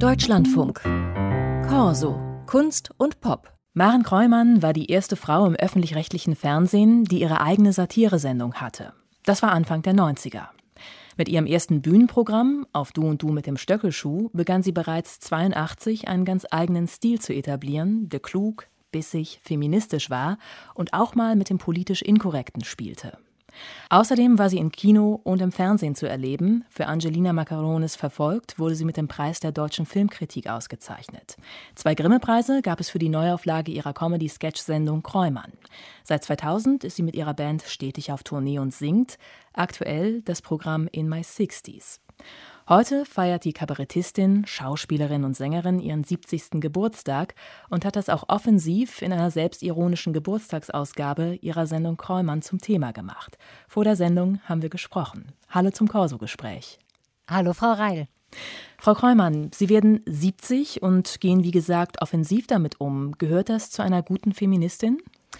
Deutschlandfunk. Corso. Kunst und Pop. Maren Kreumann war die erste Frau im öffentlich-rechtlichen Fernsehen, die ihre eigene Satiresendung hatte. Das war Anfang der 90er. Mit ihrem ersten Bühnenprogramm, Auf Du und Du mit dem Stöckelschuh, begann sie bereits 1982 einen ganz eigenen Stil zu etablieren, der klug, bissig, feministisch war und auch mal mit dem politisch Inkorrekten spielte. Außerdem war sie im Kino und im Fernsehen zu erleben. Für Angelina Macaronis verfolgt wurde sie mit dem Preis der deutschen Filmkritik ausgezeichnet. 2 Grimme-Preise gab es für die Neuauflage ihrer Comedy-Sketch-Sendung Kreumann. Seit 2000 ist sie mit ihrer Band stetig auf Tournee und singt. Aktuell das Programm In My 60s. Heute feiert die Kabarettistin, Schauspielerin und Sängerin ihren 70. Geburtstag und hat das auch offensiv in einer selbstironischen Geburtstagsausgabe ihrer Sendung Kreumann zum Thema gemacht. Vor der Sendung haben wir gesprochen. Hallo zum Corso-Gespräch. Hallo, Frau Reil. Frau Kreumann, Sie werden 70 und gehen, wie gesagt, offensiv damit um. Gehört das zu einer guten Feministin?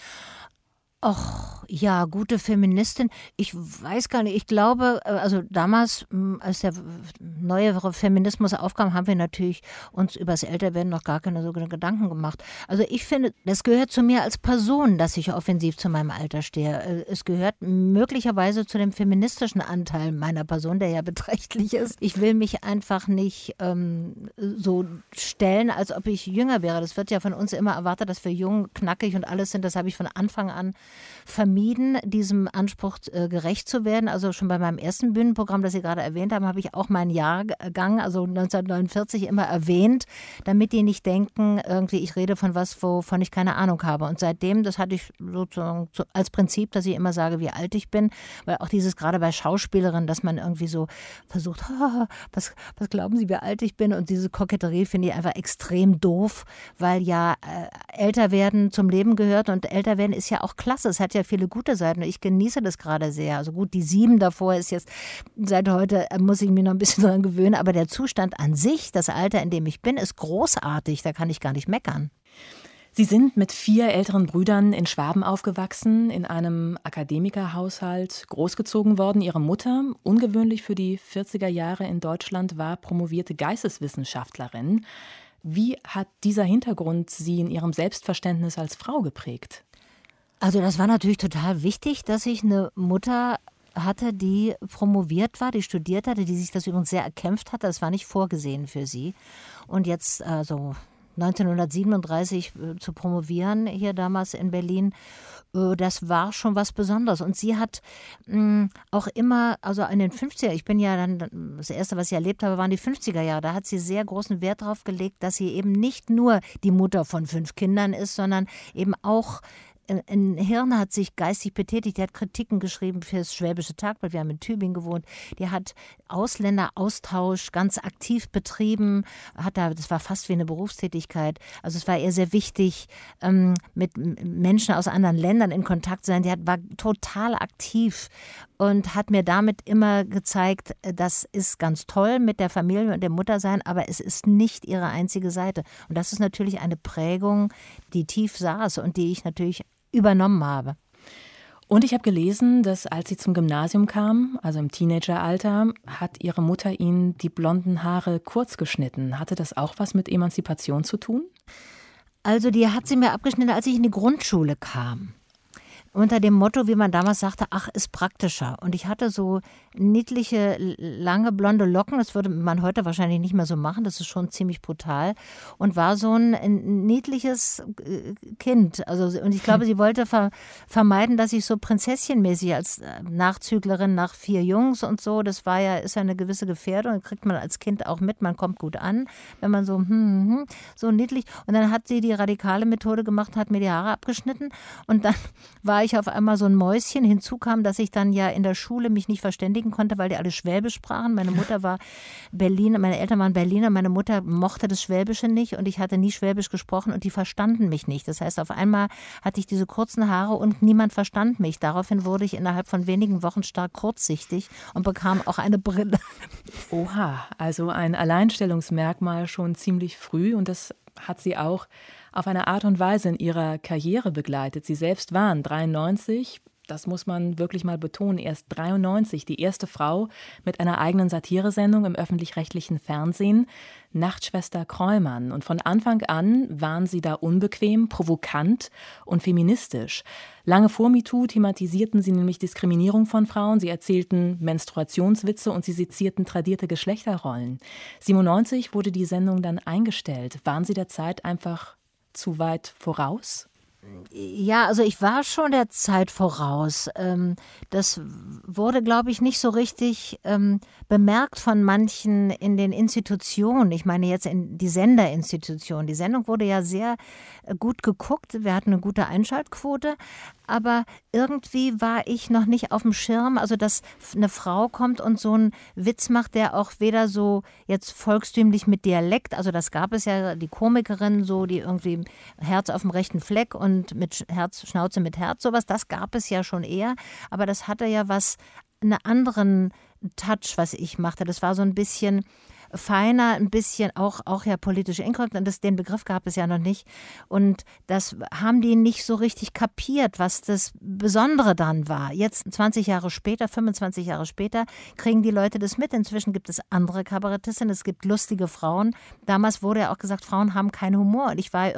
Och, ja, gute Feministin. Ich weiß gar nicht, ich glaube, also damals, als der neuere Feminismus aufkam, haben wir natürlich uns über das Älterwerden noch gar keine so Gedanken gemacht. Also ich finde, das gehört zu mir als Person, dass ich offensiv zu meinem Alter stehe. Es gehört möglicherweise zu dem feministischen Anteil meiner Person, der ja beträchtlich ist. Ich will mich einfach nicht so stellen, als ob ich jünger wäre. Das wird ja von uns immer erwartet, dass wir jung, knackig und alles sind. Das habe ich von Anfang an vermieden, diesem Anspruch gerecht zu werden. Also schon bei meinem ersten Bühnenprogramm, das Sie gerade erwähnt haben, habe ich auch meinen Jahrgang, also 1949, immer erwähnt, damit die nicht denken, irgendwie ich rede von was, wovon ich keine Ahnung habe. Und seitdem, das hatte ich sozusagen als Prinzip, dass ich immer sage, wie alt ich bin, weil auch dieses gerade bei Schauspielerinnen, dass man irgendwie so versucht, was glauben Sie, wie alt ich bin? Und diese Koketterie finde ich einfach extrem doof, weil ja älter werden zum Leben gehört und älter werden ist ja auch klasse. Es hat ja viele gute Seiten. Ich genieße das gerade sehr. Also gut, die 7 davor ist jetzt, seit heute muss ich mich noch ein bisschen daran gewöhnen, aber der Zustand an sich, das Alter, in dem ich bin, ist großartig. Da kann ich gar nicht meckern. Sie sind mit 4 älteren Brüdern in Schwaben aufgewachsen, in einem Akademikerhaushalt großgezogen worden. Ihre Mutter, ungewöhnlich für die 40er Jahre in Deutschland, war promovierte Geisteswissenschaftlerin. Wie hat dieser Hintergrund Sie in Ihrem Selbstverständnis als Frau geprägt? Also das war natürlich total wichtig, dass ich eine Mutter hatte, die promoviert war, die studiert hatte, die sich das übrigens sehr erkämpft hatte. Das war nicht vorgesehen für sie. Und jetzt so 1937 zu promovieren, hier damals in Berlin, das war schon was Besonderes. Und sie hat auch immer, also in den 50er, ich bin ja dann, das Erste, was ich erlebt habe, waren die 50er Jahre. Da hat sie sehr großen Wert darauf gelegt, dass sie eben nicht nur die Mutter von 5 Kindern ist, sondern eben auch in Hirn hat sich geistig betätigt, die hat Kritiken geschrieben für das Schwäbische Tagblatt, wir haben in Tübingen gewohnt, die hat Ausländeraustausch ganz aktiv betrieben, das war fast wie eine Berufstätigkeit, also es war ihr sehr wichtig, mit Menschen aus anderen Ländern in Kontakt zu sein, war total aktiv und hat mir damit immer gezeigt, das ist ganz toll mit der Familie und dem Muttersein, aber es ist nicht ihre einzige Seite. Und das ist natürlich eine Prägung, die tief saß und die ich natürlich übernommen habe. Und ich habe gelesen, dass als Sie zum Gymnasium kamen, also im Teenageralter, hat Ihre Mutter Ihnen die blonden Haare kurz geschnitten. Hatte das auch was mit Emanzipation zu tun? Also die hat sie mir abgeschnitten, als ich in die Grundschule kam. Unter dem Motto, wie man damals sagte, ach, ist praktischer. Und ich hatte so niedliche, lange, blonde Locken. Das würde man heute wahrscheinlich nicht mehr so machen. Das ist schon ziemlich brutal. Und war so ein niedliches Kind. Also, und ich glaube, sie wollte vermeiden, dass ich so prinzesschenmäßig als Nachzüglerin nach 4 Jungs und so, ist ja eine gewisse Gefährdung. Das kriegt man als Kind auch mit. Man kommt gut an, wenn man so niedlich. Und dann hat sie die radikale Methode gemacht, hat mir die Haare abgeschnitten. Und dann war ich auf einmal so ein Mäuschen. Hinzu kam, dass ich dann ja in der Schule mich nicht verständigen konnte, weil die alle Schwäbisch sprachen. Meine Mutter war Berliner, meine Eltern waren Berliner, meine Mutter mochte das Schwäbische nicht und ich hatte nie Schwäbisch gesprochen und die verstanden mich nicht. Das heißt, auf einmal hatte ich diese kurzen Haare und niemand verstand mich. Daraufhin wurde ich innerhalb von wenigen Wochen stark kurzsichtig und bekam auch eine Brille. Oha, also ein Alleinstellungsmerkmal schon ziemlich früh und das hat sie auch auf eine Art und Weise in ihrer Karriere begleitet. Sie selbst waren 93 das muss man wirklich mal betonen, erst 93 die erste Frau mit einer eigenen Satiresendung im öffentlich-rechtlichen Fernsehen, Nachtschwester Kräumann. Und von Anfang an waren sie da unbequem, provokant und feministisch. Lange vor MeToo thematisierten sie nämlich Diskriminierung von Frauen, sie erzählten Menstruationswitze und sie sezierten tradierte Geschlechterrollen. 97 wurde die Sendung dann eingestellt. Waren Sie der Zeit einfach zu weit voraus? Ja, also ich war schon der Zeit voraus. Das wurde, glaube ich, nicht so richtig bemerkt von manchen in den Institutionen. Ich meine jetzt in die Senderinstitutionen. Die Sendung wurde ja sehr gut geguckt. Wir hatten eine gute Einschaltquote. Aber irgendwie war ich noch nicht auf dem Schirm, also dass eine Frau kommt und so einen Witz macht, der auch weder so jetzt volkstümlich mit Dialekt, also das gab es ja, die Komikerin so, die irgendwie Herz auf dem rechten Fleck und mit Herz, Schnauze mit Herz, sowas, das gab es ja schon eher, aber das hatte ja einen anderen Touch, was ich machte. Das war so ein bisschen feiner, ein bisschen auch ja politisch inkorrekt. Und den Begriff gab es ja noch nicht. Und das haben die nicht so richtig kapiert, was das Besondere dann war. Jetzt 20 Jahre später, 25 Jahre später, kriegen die Leute das mit. Inzwischen gibt es andere Kabarettistinnen, es gibt lustige Frauen. Damals wurde ja auch gesagt, Frauen haben keinen Humor. Und ich war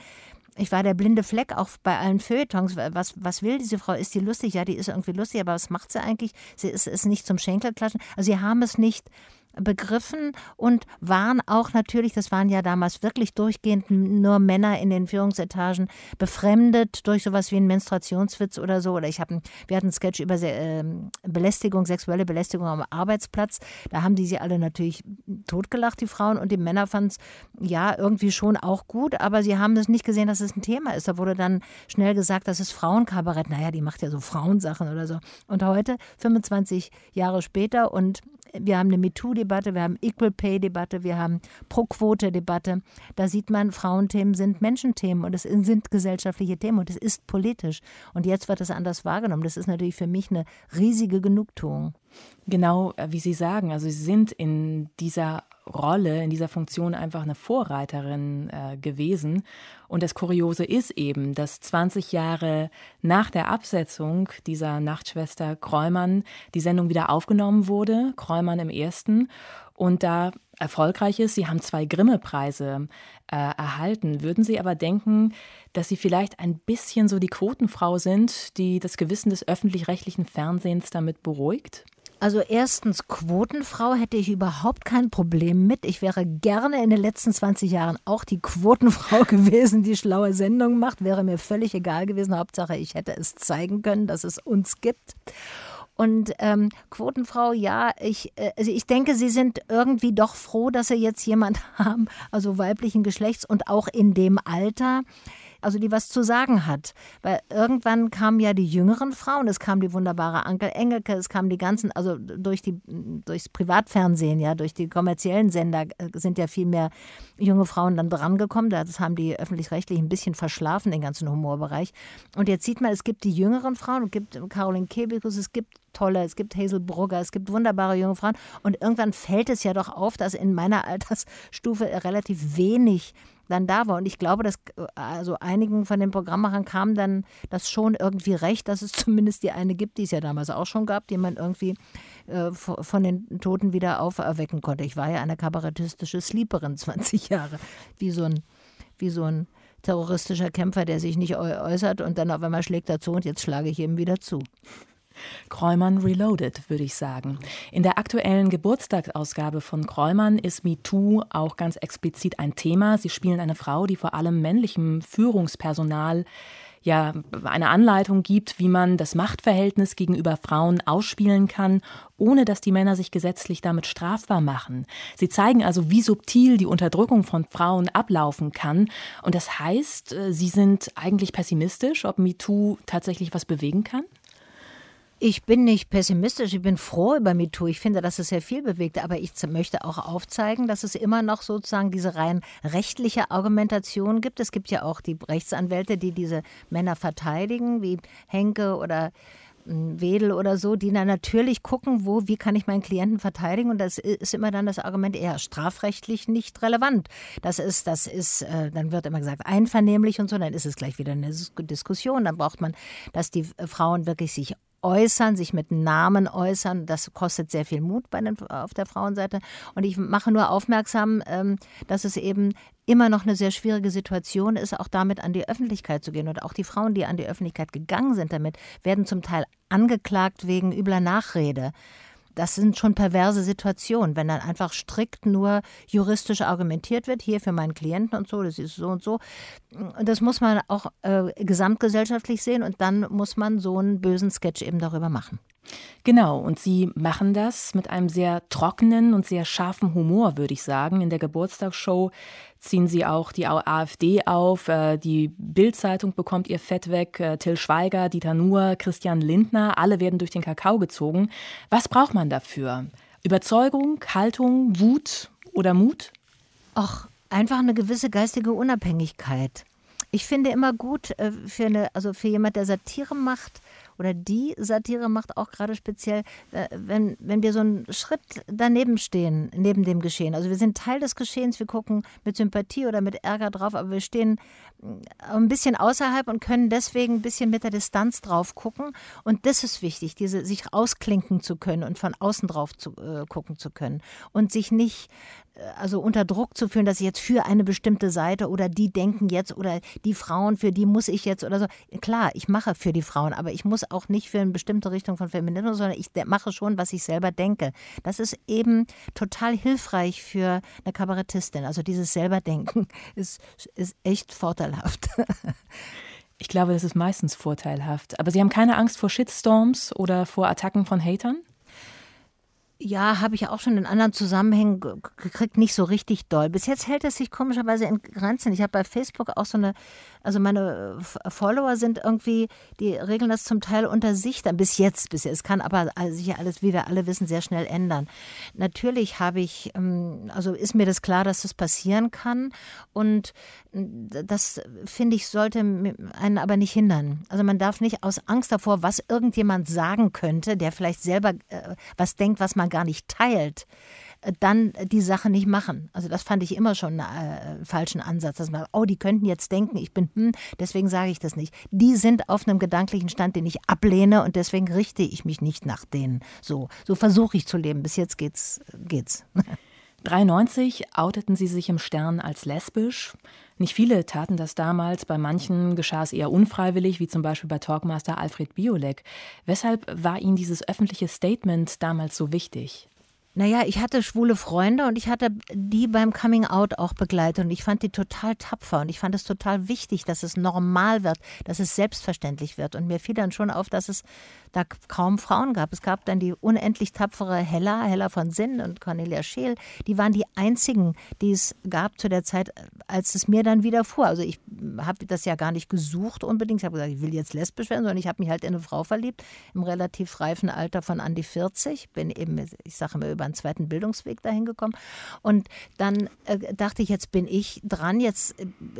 der blinde Fleck auch bei allen Feuilletons. Was will diese Frau? Ist die lustig? Ja, die ist irgendwie lustig, aber was macht sie eigentlich? Sie ist nicht zum Schenkelklatschen. Also sie haben es nicht begriffen und waren auch natürlich, das waren ja damals wirklich durchgehend nur Männer in den Führungsetagen, befremdet durch sowas wie einen Menstruationswitz oder so. Oder wir hatten einen Sketch über Belästigung, sexuelle Belästigung am Arbeitsplatz. Da haben die sie alle natürlich totgelacht, die Frauen, und die Männer fanden es ja irgendwie schon auch gut, aber sie haben das nicht gesehen, dass es ein Thema ist. Da wurde dann schnell gesagt, das ist Frauenkabarett. Naja, die macht ja so Frauensachen oder so. Und heute, 25 Jahre später, und wir haben eine MeToo-Debatte, wir haben Equal-Pay-Debatte, wir haben Pro-Quote-Debatte. Da sieht man, Frauenthemen sind Menschenthemen und es sind gesellschaftliche Themen und es ist politisch. Und jetzt wird es anders wahrgenommen. Das ist natürlich für mich eine riesige Genugtuung. Genau, wie Sie sagen, also Sie sind in dieser Rolle, in dieser Funktion einfach eine Vorreiterin gewesen. Und das Kuriose ist eben, dass 20 Jahre nach der Absetzung dieser Nachtschwester Kräumann die Sendung wieder aufgenommen wurde, Kräumann im Ersten, und da erfolgreich ist. Sie haben 2 Grimme-Preise erhalten. Würden Sie aber denken, dass Sie vielleicht ein bisschen so die Quotenfrau sind, die das Gewissen des öffentlich-rechtlichen Fernsehens damit beruhigt? Also erstens, Quotenfrau hätte ich überhaupt kein Problem mit. Ich wäre gerne in den letzten 20 Jahren auch die Quotenfrau gewesen, die schlaue Sendungen macht. Wäre mir völlig egal gewesen. Hauptsache, ich hätte es zeigen können, dass es uns gibt. Und Quotenfrau, ja, also ich denke, Sie sind irgendwie doch froh, dass Sie jetzt jemand haben, also weiblichen Geschlechts und auch in dem Alter, also die was zu sagen hat. Weil irgendwann kamen ja die jüngeren Frauen, es kam die wunderbare Anke Engelke, es kamen die ganzen, also durchs Privatfernsehen, ja, durch die kommerziellen Sender sind ja viel mehr junge Frauen dann drangekommen. Das haben die Öffentlich-Rechtlichen ein bisschen verschlafen, den ganzen Humorbereich. Und jetzt sieht man, es gibt die jüngeren Frauen, es gibt Caroline Kebekus, es gibt tolle, es gibt Hazel Brugger, es gibt wunderbare junge Frauen. Und irgendwann fällt es ja doch auf, dass in meiner Altersstufe relativ wenig dann da war. Und ich glaube, dass also einigen von den Programmmachern kam dann das schon irgendwie recht, dass es zumindest die eine gibt, die es ja damals auch schon gab, die man irgendwie von den Toten wieder auferwecken konnte. Ich war ja eine kabarettistische Sleeperin 20 Jahre, wie so ein terroristischer Kämpfer, der sich nicht äußert und dann auf einmal schlägt er zu und jetzt schlage ich ihm wieder zu. Kräumann Reloaded, würde ich sagen. In der aktuellen Geburtstagsausgabe von Kräumann ist MeToo auch ganz explizit ein Thema. Sie spielen eine Frau, die vor allem männlichem Führungspersonal ja eine Anleitung gibt, wie man das Machtverhältnis gegenüber Frauen ausspielen kann, ohne dass die Männer sich gesetzlich damit strafbar machen. Sie zeigen also, wie subtil die Unterdrückung von Frauen ablaufen kann. Und das heißt, Sie sind eigentlich pessimistisch, ob MeToo tatsächlich was bewegen kann? Ich bin nicht pessimistisch, ich bin froh über MeToo. Ich finde, dass es sehr viel bewegt, aber ich möchte auch aufzeigen, dass es immer noch sozusagen diese rein rechtliche Argumentation gibt. Es gibt ja auch die Rechtsanwälte, die diese Männer verteidigen, wie Henke oder Wedel oder so, die dann natürlich gucken, wie kann ich meinen Klienten verteidigen, und das ist immer dann das Argument eher strafrechtlich nicht relevant. Das ist, dann wird immer gesagt, einvernehmlich und so, dann ist es gleich wieder eine Diskussion, dann braucht man, dass die Frauen wirklich sich äußern, sich mit Namen äußern. Das kostet sehr viel Mut auf der Frauenseite. Und ich mache nur aufmerksam, dass es eben immer noch eine sehr schwierige Situation ist, auch damit an die Öffentlichkeit zu gehen. Und auch die Frauen, die an die Öffentlichkeit gegangen sind damit, werden zum Teil angeklagt wegen übler Nachrede. Das sind schon perverse Situationen, wenn dann einfach strikt nur juristisch argumentiert wird, hier für meinen Klienten und so, das ist so und so. Das muss man auch gesamtgesellschaftlich sehen, und dann muss man so einen bösen Sketch eben darüber machen. Genau, und Sie machen das mit einem sehr trockenen und sehr scharfen Humor, würde ich sagen. In der Geburtstagsshow ziehen Sie auch die AfD auf, die Bild-Zeitung bekommt ihr Fett weg, Till Schweiger, Dieter Nuhr, Christian Lindner, alle werden durch den Kakao gezogen. Was braucht man dafür? Überzeugung, Haltung, Wut oder Mut? Ach, einfach eine gewisse geistige Unabhängigkeit. Ich finde immer gut, für jemand, der Satire macht, oder die Satire macht, auch gerade speziell, wenn wir so einen Schritt daneben stehen, neben dem Geschehen. Also wir sind Teil des Geschehens, wir gucken mit Sympathie oder mit Ärger drauf, aber wir stehen ein bisschen außerhalb und können deswegen ein bisschen mit der Distanz drauf gucken. Und das ist wichtig, sich ausklinken zu können und von außen drauf gucken zu können. Und sich nicht unter Druck zu fühlen, dass ich jetzt für eine bestimmte Seite, oder die denken jetzt, oder die Frauen, für die muss ich jetzt oder so. Klar, ich mache für die Frauen, aber ich muss auch nicht für eine bestimmte Richtung von Feminismus, sondern ich mache schon, was ich selber denke. Das ist eben total hilfreich für eine Kabarettistin. Also dieses Selberdenken ist echt vorteilhaft. Ich glaube, das ist meistens vorteilhaft. Aber Sie haben keine Angst vor Shitstorms oder vor Attacken von Hatern? Ja, habe ich auch schon in anderen Zusammenhängen gekriegt, nicht so richtig doll. Bis jetzt hält es sich komischerweise in Grenzen. Ich habe bei Facebook auch meine Follower sind irgendwie, die regeln das zum Teil unter sich dann bis jetzt. Es kann aber sich ja alles, wie wir alle wissen, sehr schnell ändern. Natürlich ist mir das klar, dass das passieren kann, und das, finde ich, sollte einen aber nicht hindern. Also man darf nicht aus Angst davor, was irgendjemand sagen könnte, der vielleicht selber was denkt, was man gar nicht teilt, dann die Sache nicht machen. Also das fand ich immer schon einen falschen Ansatz, dass man, die könnten jetzt denken, ich bin, deswegen sage ich das nicht. Die sind auf einem gedanklichen Stand, den ich ablehne, und deswegen richte ich mich nicht nach denen. So versuche ich zu leben. Bis jetzt geht's. 1993 outeten Sie sich im Stern als lesbisch. Nicht viele taten das damals, bei manchen geschah es eher unfreiwillig, wie zum Beispiel bei Talkmaster Alfred Biolek. Weshalb war Ihnen dieses öffentliche Statement damals so wichtig? Naja, ich hatte schwule Freunde, und ich hatte die beim Coming Out auch begleitet, und ich fand die total tapfer, und ich fand es total wichtig, dass es normal wird, dass es selbstverständlich wird, und mir fiel dann schon auf, dass es da kaum Frauen gab. Es gab dann die unendlich tapfere Hella von Sinn und Cornelia Scheel, die waren die einzigen, die es gab zu der Zeit, als es mir dann widerfuhr. Also ich habe das ja gar nicht gesucht unbedingt, ich habe gesagt, ich will jetzt lesbisch werden, sondern ich habe mich halt in eine Frau verliebt, im relativ reifen Alter von an die 40, bin eben, ich sage immer, über einen zweiten Bildungsweg dahin gekommen, und dann dachte ich, jetzt bin ich dran, jetzt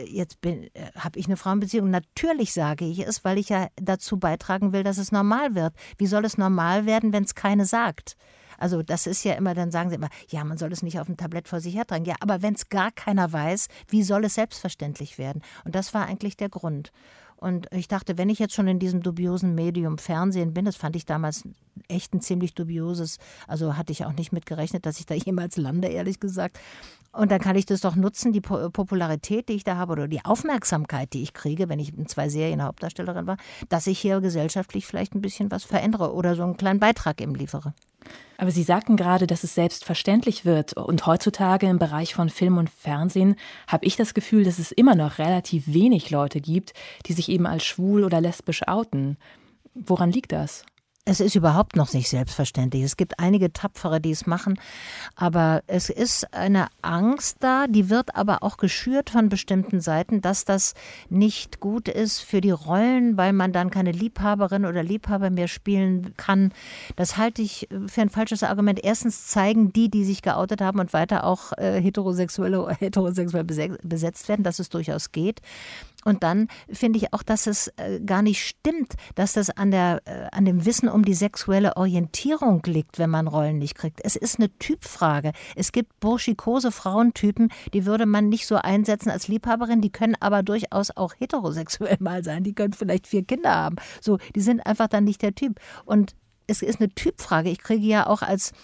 habe ich eine Frauenbeziehung. Natürlich sage ich es, weil ich ja dazu beitragen will, dass es normal wird. Wie soll es normal werden, wenn es keine sagt? Also das ist ja immer, dann sagen sie immer, ja, man soll es nicht auf dem Tablett vor sich hertragen. Ja, aber wenn es gar keiner weiß, wie soll es selbstverständlich werden? Und das war eigentlich der Grund. Und ich dachte, wenn ich jetzt schon in diesem dubiosen Medium Fernsehen bin, das fand ich damals echt ein ziemlich dubioses, also hatte ich auch nicht mit gerechnet, dass ich da jemals lande, ehrlich gesagt. Und dann kann ich das doch nutzen, die Popularität, die ich da habe, oder die Aufmerksamkeit, die ich kriege, wenn ich in 2 Serien Hauptdarstellerin war, dass ich hier gesellschaftlich vielleicht ein bisschen was verändere oder so einen kleinen Beitrag eben liefere. Aber Sie sagten gerade, dass es selbstverständlich wird. Und heutzutage im Bereich von Film und Fernsehen habe ich das Gefühl, dass es immer noch relativ wenig Leute gibt, die sich eben als schwul oder lesbisch outen. Woran liegt das? Es ist überhaupt noch nicht selbstverständlich. Es gibt einige Tapfere, die es machen, aber es ist eine Angst da, die wird aber auch geschürt von bestimmten Seiten, dass das nicht gut ist für die Rollen, weil man dann keine Liebhaberin oder Liebhaber mehr spielen kann. Das halte ich für ein falsches Argument. Erstens zeigen die sich geoutet haben und weiter auch heterosexuell besetzt werden, dass es durchaus geht. Und dann finde ich auch, dass es gar nicht stimmt, dass das an dem Wissen um die sexuelle Orientierung liegt, wenn man Rollen nicht kriegt. Es ist eine Typfrage. Es gibt burschikose Frauentypen, die würde man nicht so einsetzen als Liebhaberin, die können aber durchaus auch heterosexuell mal sein. Die können vielleicht 4 Kinder haben. So, die sind einfach dann nicht der Typ. Und es ist eine Typfrage. Ich kriege ja auch als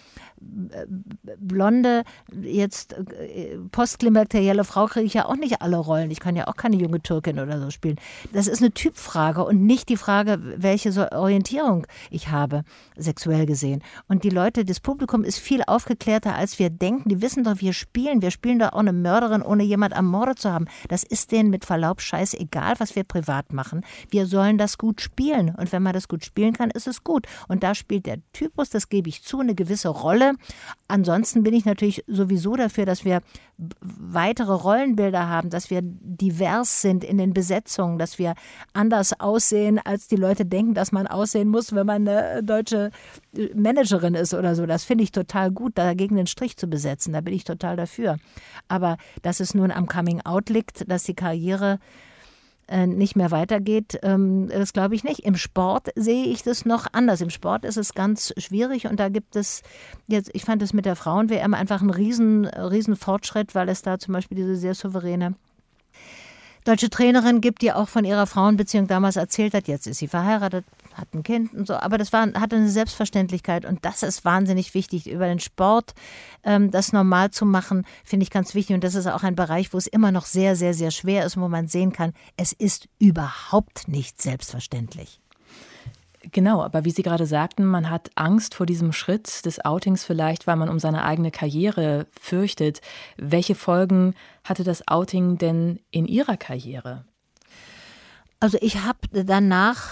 blonde, jetzt postklimakterielle Frau kriege ich ja auch nicht alle Rollen. Ich kann ja auch keine junge Türkin oder so spielen. Das ist eine Typfrage und nicht die Frage, welche Orientierung ich habe, sexuell gesehen. Und die Leute, das Publikum ist viel aufgeklärter, als wir denken. Die wissen doch, wir spielen doch auch eine Mörderin, ohne jemand ermordet zu haben. Das ist denen mit Verlaub scheißegal, was wir privat machen. Wir sollen das gut spielen. Und wenn man das gut spielen kann, ist es gut. Und da spielt der Typus, das gebe ich zu, eine gewisse Rolle. Ansonsten bin ich natürlich sowieso dafür, dass wir weitere Rollenbilder haben, dass wir divers sind in den Besetzungen, dass wir anders aussehen, als die Leute denken, dass man aussehen muss, wenn man eine deutsche Managerin ist oder so. Das finde ich total gut, dagegen den Strich zu besetzen. Da bin ich total dafür. Aber dass es nun am Coming-out liegt, dass die Karriere nicht mehr weitergeht, das glaube ich nicht. Im Sport sehe ich das noch anders. Im Sport ist es ganz schwierig und da gibt es jetzt, ich fand es mit der Frauen-WM einfach einen riesen Fortschritt, weil es da zum Beispiel diese sehr souveräne deutsche Trainerin gibt, die auch von ihrer Frauenbeziehung damals erzählt hat. Jetzt ist sie verheiratet, hat ein Kind und so. Aber das hatte eine Selbstverständlichkeit und das ist wahnsinnig wichtig. Über den Sport das normal zu machen, finde ich ganz wichtig. Und das ist auch ein Bereich, wo es immer noch sehr, sehr, sehr schwer ist, wo man sehen kann, es ist überhaupt nicht selbstverständlich. Genau, aber wie Sie gerade sagten, man hat Angst vor diesem Schritt des Outings vielleicht, weil man um seine eigene Karriere fürchtet. Welche Folgen hatte das Outing denn in Ihrer Karriere? Also ich habe danach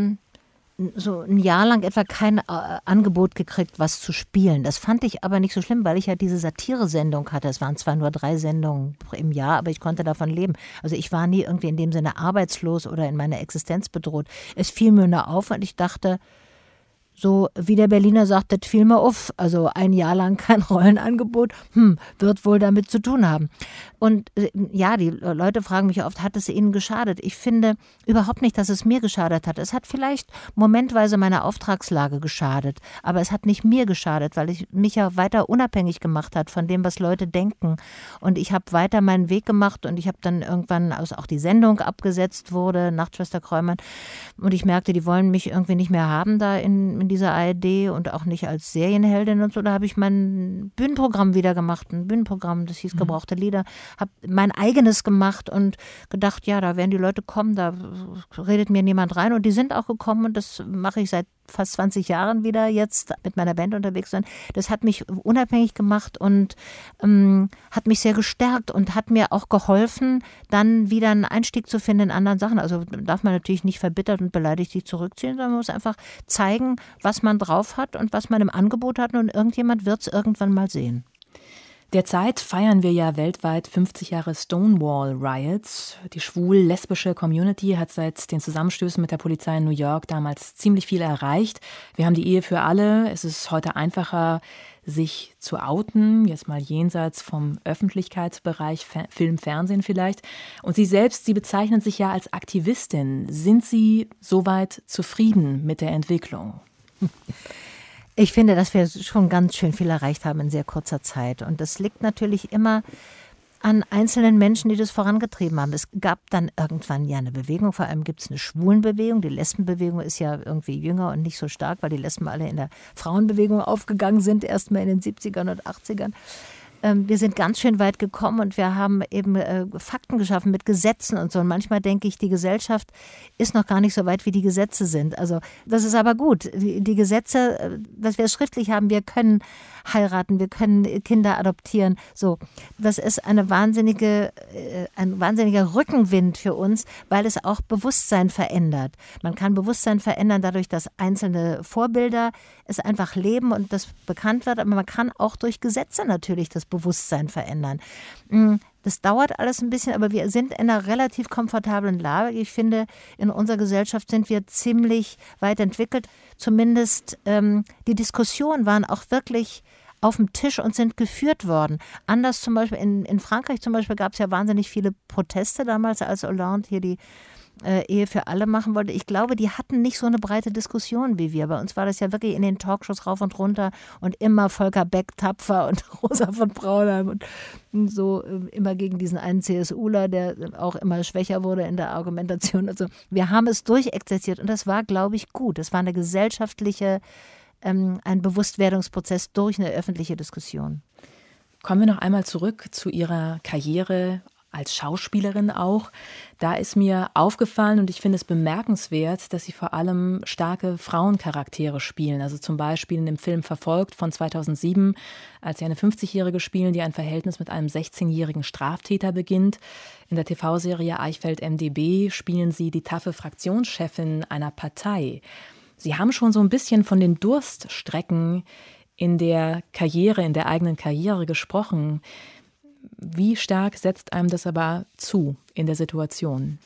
so ein Jahr lang etwa kein Angebot gekriegt, was zu spielen. Das fand ich aber nicht so schlimm, weil ich ja diese Satire-Sendung hatte. Es waren zwar nur 3 Sendungen im Jahr, aber ich konnte davon leben. Also ich war nie irgendwie in dem Sinne arbeitslos oder in meiner Existenz bedroht. Es fiel mir nur auf und ich dachte, so wie der Berliner sagt, das fiel mir auf. Also ein Jahr lang kein Rollenangebot, wird wohl damit zu tun haben. Und ja, die Leute fragen mich oft, hat es ihnen geschadet? Ich finde überhaupt nicht, dass es mir geschadet hat. Es hat vielleicht momentweise meiner Auftragslage geschadet, aber es hat nicht mir geschadet, weil ich mich ja weiter unabhängig gemacht hat von dem, was Leute denken. Und ich habe weiter meinen Weg gemacht und ich habe dann irgendwann, also auch die Sendung abgesetzt wurde, Nachtschwester Kreumann, und ich merkte, die wollen mich irgendwie nicht mehr haben da in dieser ARD und auch nicht als Serienheldin und so. Da habe ich mein Bühnenprogramm wieder gemacht, ein Bühnenprogramm, das hieß Gebrauchte Lieder, habe mein eigenes gemacht und gedacht, ja, da werden die Leute kommen, da redet mir niemand rein und die sind auch gekommen und das mache ich seit fast 20 Jahren wieder jetzt mit meiner Band unterwegs sein. Das hat mich unabhängig gemacht und hat mich sehr gestärkt und hat mir auch geholfen, dann wieder einen Einstieg zu finden in anderen Sachen. Also darf man natürlich nicht verbittert und beleidigt sich zurückziehen, sondern man muss einfach zeigen, was man drauf hat und was man im Angebot hat und irgendjemand wird es irgendwann mal sehen. Derzeit feiern wir ja weltweit 50 Jahre Stonewall Riots. Die schwul-lesbische Community hat seit den Zusammenstößen mit der Polizei in New York damals ziemlich viel erreicht. Wir haben die Ehe für alle. Es ist heute einfacher, sich zu outen, jetzt mal jenseits vom Öffentlichkeitsbereich, Film, Fernsehen vielleicht. Und Sie selbst, Sie bezeichnen sich ja als Aktivistin. Sind Sie soweit zufrieden mit der Entwicklung? Ich finde, dass wir schon ganz schön viel erreicht haben in sehr kurzer Zeit. Und das liegt natürlich immer an einzelnen Menschen, die das vorangetrieben haben. Es gab dann irgendwann ja eine Bewegung, vor allem gibt es eine Schwulenbewegung. Die Lesbenbewegung ist ja irgendwie jünger und nicht so stark, weil die Lesben alle in der Frauenbewegung aufgegangen sind, erst mal in den 70ern und 80ern. Wir sind ganz schön weit gekommen und wir haben eben Fakten geschaffen mit Gesetzen und so. Und manchmal denke ich, die Gesellschaft ist noch gar nicht so weit, wie die Gesetze sind. Also das ist aber gut. Die Gesetze, dass wir es schriftlich haben, wir können heiraten, wir können Kinder adoptieren. So, das ist ein wahnsinniger Rückenwind für uns, weil es auch Bewusstsein verändert. Man kann Bewusstsein verändern dadurch, dass einzelne Vorbilder es einfach leben und das bekannt wird. Aber man kann auch durch Gesetze natürlich das Bewusstsein verändern. Das dauert alles ein bisschen, aber wir sind in einer relativ komfortablen Lage. Ich finde, in unserer Gesellschaft sind wir ziemlich weit entwickelt. Zumindest die Diskussionen waren auch wirklich auf dem Tisch und sind geführt worden. Anders zum Beispiel in Frankreich zum Beispiel gab es ja wahnsinnig viele Proteste damals, als Hollande hier die Ehe für alle machen wollte. Ich glaube, die hatten nicht so eine breite Diskussion wie wir. Bei uns war das ja wirklich in den Talkshows rauf und runter und immer Volker Beck tapfer und Rosa von Braunheim und so immer gegen diesen einen CSUler, der auch immer schwächer wurde in der Argumentation. Also wir haben es durchexerziert und das war, glaube ich, gut. Es war eine gesellschaftliche, ein Bewusstwerdungsprozess durch eine öffentliche Diskussion. Kommen wir noch einmal zurück zu Ihrer Karriere als Schauspielerin auch. Da ist mir aufgefallen und ich finde es bemerkenswert, dass Sie vor allem starke Frauencharaktere spielen. Also zum Beispiel in dem Film Verfolgt von 2007, als Sie eine 50-Jährige spielen, die ein Verhältnis mit einem 16-jährigen Straftäter beginnt. In der TV-Serie Eichfeld MdB spielen Sie die taffe Fraktionschefin einer Partei. Sie haben schon so ein bisschen von den Durststrecken in der Karriere, in der eigenen Karriere gesprochen. Wie stark setzt einem das aber zu in der Situation?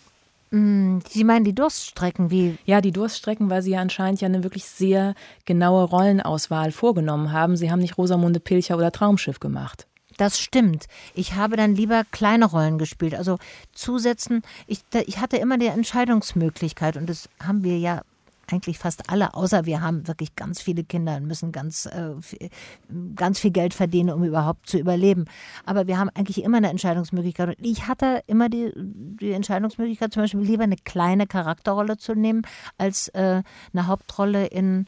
Sie meinen die Durststrecken, wie? Ja, die Durststrecken, weil Sie ja anscheinend eine wirklich sehr genaue Rollenauswahl vorgenommen haben. Sie haben nicht Rosamunde Pilcher oder Traumschiff gemacht. Das stimmt. Ich habe dann lieber kleine Rollen gespielt. Also zusetzen, ich hatte immer die Entscheidungsmöglichkeit und das haben wir ja eigentlich fast alle, außer wir haben wirklich ganz viele Kinder und müssen ganz viel Geld verdienen, um überhaupt zu überleben. Aber wir haben eigentlich immer eine Entscheidungsmöglichkeit. Und ich hatte immer die Entscheidungsmöglichkeit, zum Beispiel lieber eine kleine Charakterrolle zu nehmen, als eine Hauptrolle in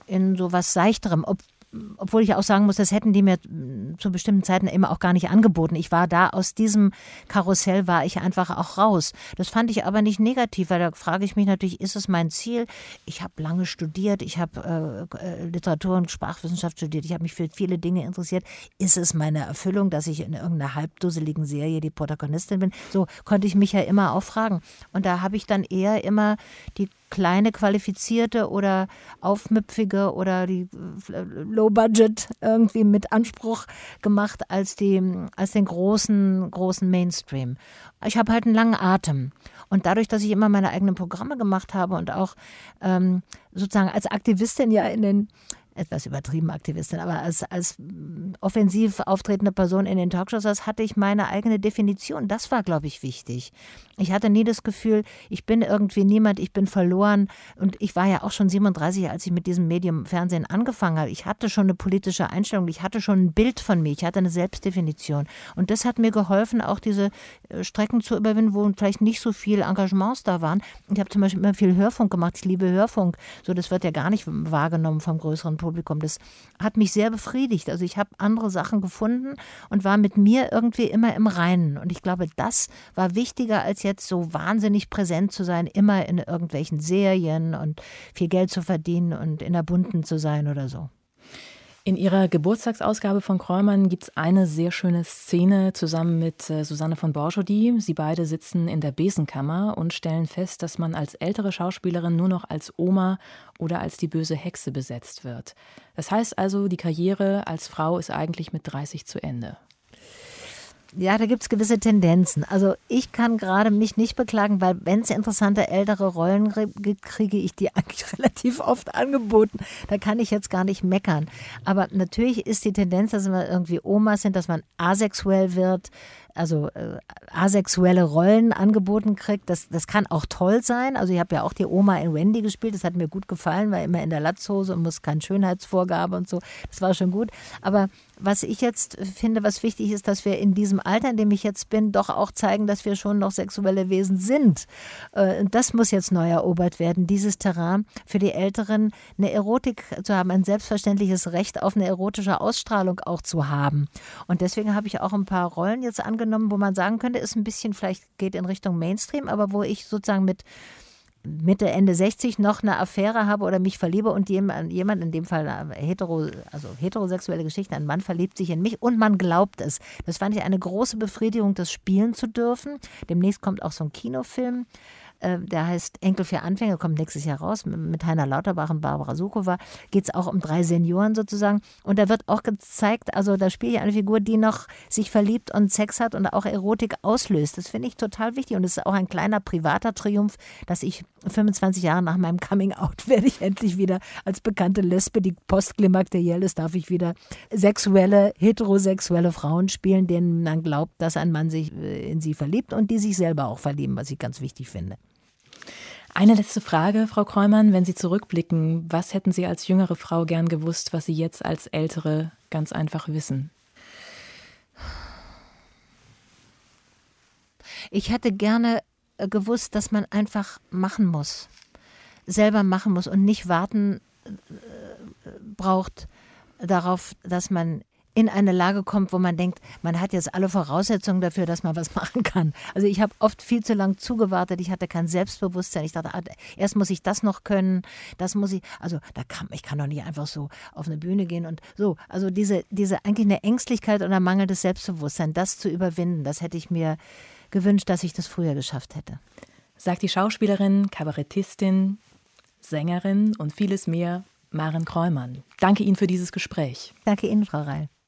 so was Seichterem. Obwohl ich auch sagen muss, das hätten die mir zu bestimmten Zeiten immer auch gar nicht angeboten. Ich war da, aus diesem Karussell war ich einfach auch raus. Das fand ich aber nicht negativ, weil da frage ich mich natürlich, ist es mein Ziel? Ich habe lange studiert, ich habe Literatur und Sprachwissenschaft studiert, ich habe mich für viele Dinge interessiert. Ist es meine Erfüllung, dass ich in irgendeiner halbdusseligen Serie die Protagonistin bin? So konnte ich mich ja immer auch fragen. Und da habe ich dann eher immer die kleine Qualifizierte oder aufmüpfige oder die Low Budget irgendwie mit Anspruch gemacht als den großen Mainstream. Ich habe halt einen langen Atem. Und dadurch, dass ich immer meine eigenen Programme gemacht habe und auch sozusagen als Aktivistin ja in den etwas übertrieben Aktivistin, aber als offensiv auftretende Person in den Talkshows, das hatte ich meine eigene Definition. Das war, glaube ich, wichtig. Ich hatte nie das Gefühl, ich bin irgendwie niemand, ich bin verloren. Und ich war ja auch schon 37, als ich mit diesem Medium Fernsehen angefangen habe. Ich hatte schon eine politische Einstellung, ich hatte schon ein Bild von mir, ich hatte eine Selbstdefinition. Und das hat mir geholfen, auch diese Strecken zu überwinden, wo vielleicht nicht so viele Engagements da waren. Ich habe zum Beispiel immer viel Hörfunk gemacht. Ich liebe Hörfunk. So, das wird ja gar nicht wahrgenommen vom größeren Publikum. Das hat mich sehr befriedigt. Also ich habe andere Sachen gefunden und war mit mir irgendwie immer im Reinen. Und ich glaube, das war wichtiger, als jetzt so wahnsinnig präsent zu sein, immer in irgendwelchen Serien und viel Geld zu verdienen und in der Bunten zu sein oder so. In Ihrer Geburtstagsausgabe von Kräumann gibt es eine sehr schöne Szene zusammen mit Susanne von Borchody. Sie beide sitzen in der Besenkammer und stellen fest, dass man als ältere Schauspielerin nur noch als Oma oder als die böse Hexe besetzt wird. Das heißt also, die Karriere als Frau ist eigentlich mit 30 zu Ende. Ja, da gibt es gewisse Tendenzen. Also ich kann gerade mich nicht beklagen, weil wenn es interessante ältere Rollen gibt, kriege ich die eigentlich relativ oft angeboten. Da kann ich jetzt gar nicht meckern. Aber natürlich ist die Tendenz, dass wir irgendwie Omas sind, dass man asexuell wird, also asexuelle Rollen angeboten kriegt. Das kann auch toll sein. Also ich habe ja auch die Oma in Wendy gespielt. Das hat mir gut gefallen, war immer in der Latzhose und muss keine Schönheitsvorgabe und so. Das war schon gut. Aber was ich jetzt finde, was wichtig ist, dass wir in diesem Alter, in dem ich jetzt bin, doch auch zeigen, dass wir schon noch sexuelle Wesen sind. Und das muss jetzt neu erobert werden, dieses Terrain für die Älteren, eine Erotik zu haben, ein selbstverständliches Recht auf eine erotische Ausstrahlung auch zu haben. Und deswegen habe ich auch ein paar Rollen jetzt angenommen, wo man sagen könnte, ist ein bisschen, vielleicht geht in Richtung Mainstream, aber wo ich sozusagen mit Mitte, Ende 60 noch eine Affäre habe oder mich verliebe und jemand, in dem Fall heterosexuelle Geschichte, ein Mann verliebt sich in mich und man glaubt es. Das fand ich eine große Befriedigung, das spielen zu dürfen. Demnächst kommt auch so ein Kinofilm, der heißt Enkel für Anfänger, kommt nächstes Jahr raus, mit Heiner Lauterbach und Barbara Sukowa. Geht es auch um 3 Senioren sozusagen. Und da wird auch gezeigt, also da spiele ich eine Figur, die noch sich verliebt und Sex hat und auch Erotik auslöst. Das finde ich total wichtig. Und es ist auch ein kleiner privater Triumph, dass ich 25 Jahre nach meinem Coming-out werde ich endlich wieder als bekannte Lesbe, die postklimakteriell ist, darf ich wieder heterosexuelle Frauen spielen, denen man glaubt, dass ein Mann sich in sie verliebt und die sich selber auch verlieben, was ich ganz wichtig finde. Eine letzte Frage, Frau Kreumann. Wenn Sie zurückblicken, was hätten Sie als jüngere Frau gern gewusst, was Sie jetzt als ältere ganz einfach wissen? Ich hätte gerne gewusst, dass man einfach machen muss, selber machen muss und nicht warten braucht darauf, dass man in eine Lage kommt, wo man denkt, man hat jetzt alle Voraussetzungen dafür, dass man was machen kann. Also ich habe oft viel zu lang zugewartet, ich hatte kein Selbstbewusstsein. Ich dachte, erst muss ich das noch können, das muss ich, also ich kann doch nicht einfach so auf eine Bühne gehen und so. Also diese eigentlich eine Ängstlichkeit oder mangelndes Selbstbewusstsein, das zu überwinden, das hätte ich mir gewünscht, dass ich das früher geschafft hätte. Sagt die Schauspielerin, Kabarettistin, Sängerin und vieles mehr, Maren Kreumann. Danke Ihnen für dieses Gespräch. Danke Ihnen, Frau Reil.